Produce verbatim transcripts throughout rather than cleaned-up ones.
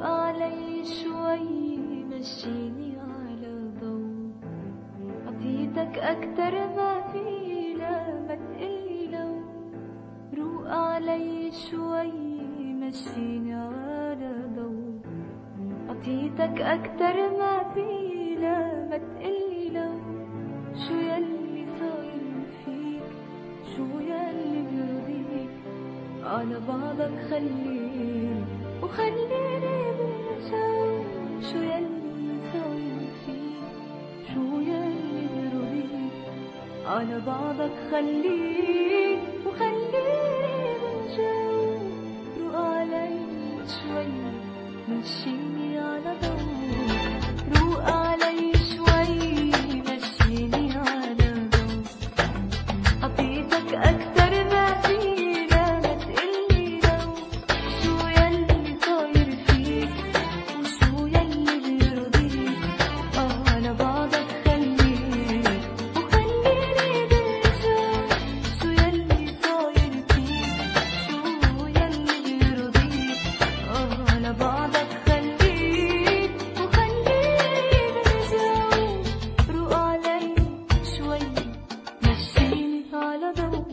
علي شوي مشيني على ضوء، عطيتك أكتر ما في لما تقلي لو. روق علي شوي مشيني على ضوء، عطيتك أكتر ما في لما تقلي لو. شو يلي صاير فيك، شو يلي بيرضيك، على بعضك خليك وخليني بالجو. شو يلي صاير فيك، شو يلي بيرضيك، على بعضك خليك وخليني بالجو. روق علي شوي مشيني على ضوء، روق علي شوي مشيني على ضوء، عطيتك أكتر ما في لما تقلي لو. شو يلي صاير فيك، وشو يلي بيرضيك، آه على بعضك خليك وخليني بالجو. شو يلي صاير فيك، شو يلي بيرضيك، آه على بعضك خليك وخليني بالجو. روق علي شوي مشيني على ضوء.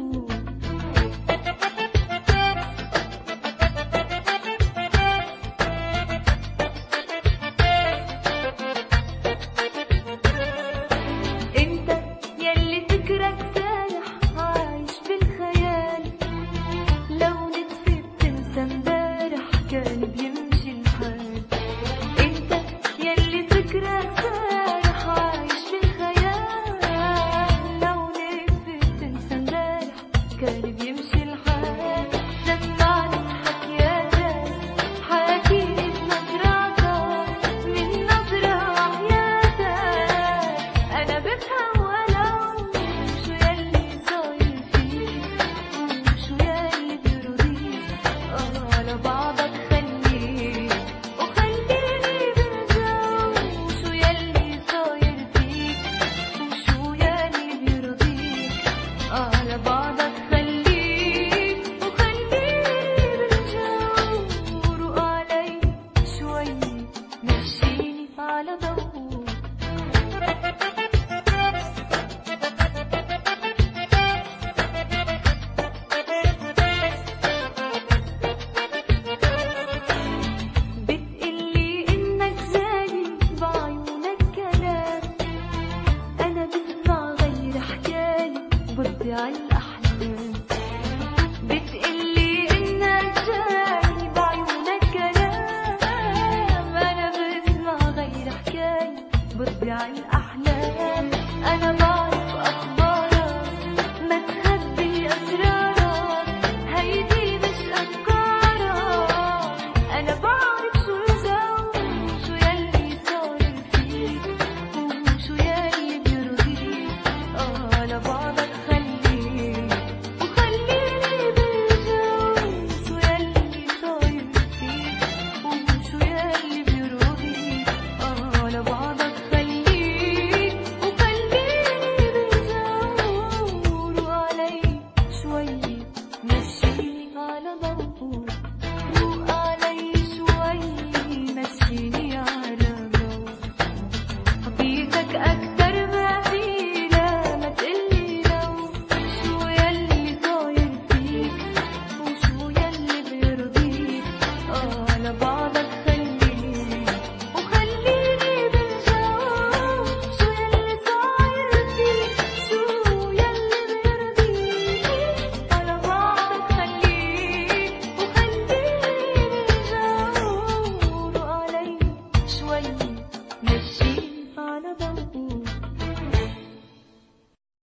انت يلي فكرك سايح عايش بالخيال، لو نطفي بتنسى امبارح كان بيمشي الحال. انت يلي فكرك سايح عايش بالخيال، لو نطفي بتنسى امبارح كان بيمشي الحال. سمعني حكياتك، حكيني بنظراتك، من نظرة حياتك أنا بفهم ولو. شو يلي صاير فيك، وشو يلي بيرضيك، آه على بعضك